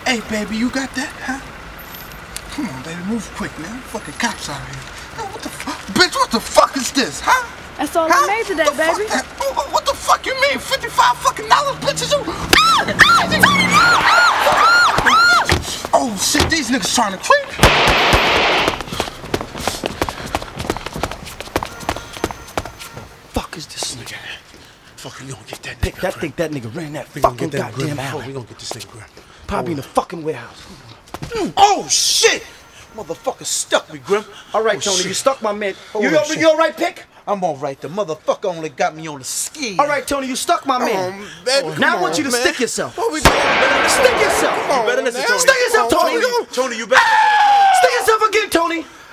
Hey, baby, you got that, huh? Come on, baby, move quick, man. Fucking cops out here. What the fuck? Bitch, what the fuck is this, huh? That's all I made today, baby. What the fuck you mean? $55 fucking bitches? Oh shit, these niggas trying to creep. Fuck is this nigga? Fucking, we gonna get that Pick nigga. that thing, that nigga ran that fucking goddamn alley. We gonna get this nigga, Grim. Probably in the fucking warehouse. Oh shit! Motherfucker stuck me, Grim. All right, Tony, you stuck my man. You shit. all right, Pick? I'm all right. The motherfucker only got me on the ski. All right, Tony, you stuck my man. Baby, Now I want you to stick yourself. What we doing? Stick yourself. You better listen, Tony. Stick yourself, Tony. Tony, you better. Stick yourself again, Tony.